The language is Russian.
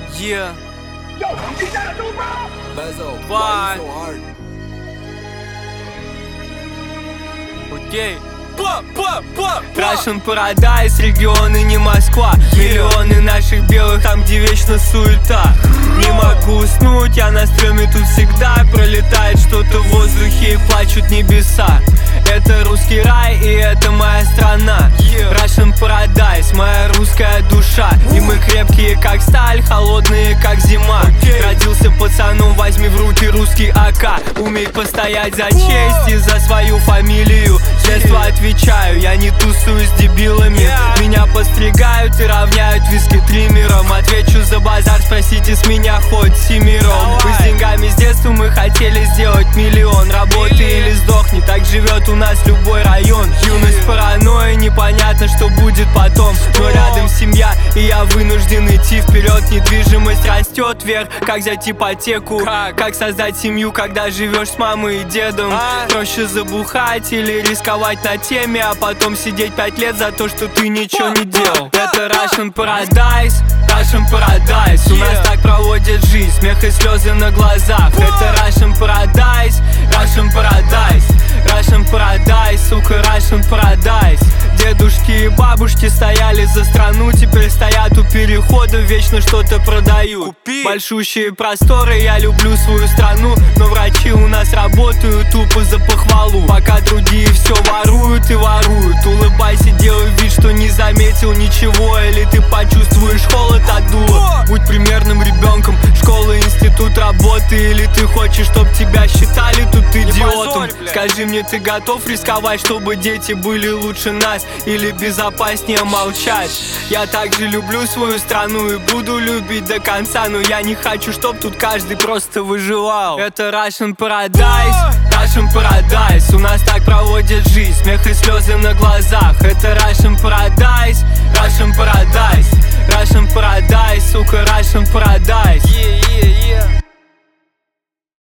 Yeah. Yo, you think that'll do, bro? Bezo, Why? why you so hard? Окей. Russian Paradise, регионы не Москва. Миллионы наших белых, там где вечно суета. Не могу уснуть, я на стреме тут всегда. Пролетает что-то в воздухе и плачут небеса. Это русский рай и это моя страна. Russian Paradise, моя русская душа. И мы крепкие как сталь, холодные как зима. Родился пацаном, возьми в руки русский АК. Умей постоять за честь и за свою фамилию. С детства отвечаю, я не тусую с дебилами. Меня постригают и равняют виски триммером. Отвечу за базар, спросите с меня хоть семером. Мы с деньгами с детства, мы хотели сделать миллион. Работай или сдохни, так живет у нас любой район. Юность паранойя, непонятно, что будет потом. Но рядом семья, и я вынужден идти вперед. Недвижимость растет вверх, как взять ипотеку. Как создать семью, когда живешь с мамой и дедом. Проще забухать или рисковать на теме, а потом сидеть 5 лет за то, что ты ничего не делал. Это Russian Paradise, Russian Paradise. У нас так проводят жизнь, смех и слезы на глазах. Это Russian Paradise, Russian Paradise, Russian Paradise, сука, Russian Paradise. Дедушки и бабушки стояли за страну, теперь стоят у перехода, вечно что-то продают. Большущие просторы, я люблю свою страну, но врачи у нас работают тупо за похвалу. Пока другие все воруют и воруют. Улыбайся, делай вид, что не заметил ничего, или ты почувствуешь холод от дула. Будь примерным ребенком, школа, институт, работа. Или ты хочешь, чтоб тебя считали тут идиотом. Скажи мне, ты готов рисковать, чтобы дети были лучше нас? Или безопаснее молчать? Я также люблю свою страну и буду любить до конца. Но я не хочу, чтоб тут каждый просто выживал. Это Russian Paradise, Russian Paradise. У нас так проводят жизнь, смех и слезы на глазах. Это Russian Paradise,